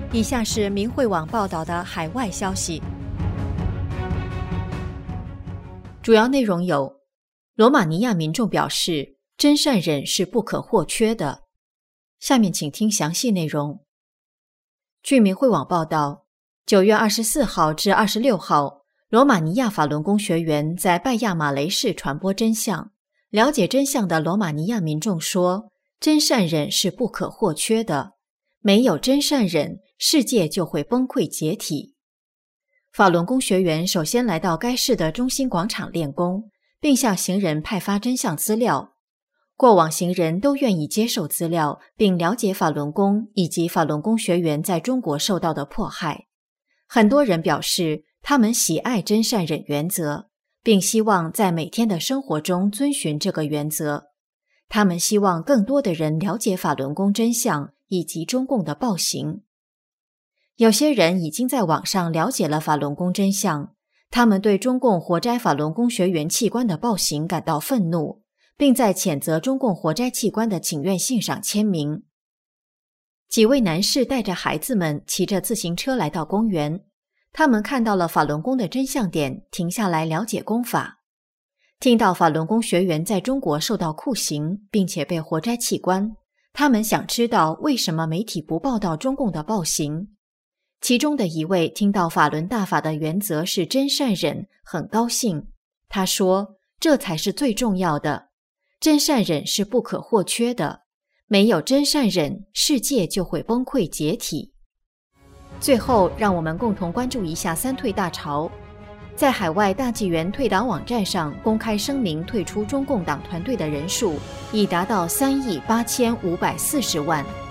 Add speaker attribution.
Speaker 1: 以下是明慧网报道的海外消息，主要内容有：罗马尼亚民众表示，真善忍是不可或缺的。下面请听详细内容。据明慧网报道，9月24号至26号，罗马尼亚法轮功学员在拜亚马雷市传播真相。了解真相的罗马尼亚民众说，真善忍是不可或缺的，没有真善忍，世界就会崩溃解体。法轮功学员首先来到该市的中心广场练功，并向行人派发真相资料。过往行人都愿意接受资料，并了解法轮功以及法轮功学员在中国受到的迫害。很多人表示，他们喜爱真善忍原则，并希望在每天的生活中遵循这个原则。他们希望更多的人了解法轮功真相以及中共的暴行。有些人已经在网上了解了法轮功真相，他们对中共活摘法轮功学员器官的暴行感到愤怒，并在谴责中共活摘器官的请愿信上签名。几位男士带着孩子们骑着自行车来到公园，他们看到了法轮功的真相点，停下来了解功法。听到法轮功学员在中国受到酷刑，并且被活摘器官，他们想知道为什么媒体不报道中共的暴行。其中的一位听到法轮大法的原则是真善忍，很高兴。他说，这才是最重要的，真善忍是不可或缺的，没有真善忍，世界就会崩溃解体。最后，让我们共同关注一下三退大潮。在海外大纪元退党网站上公开声明退出中共党团队的人数已达到3.8540亿。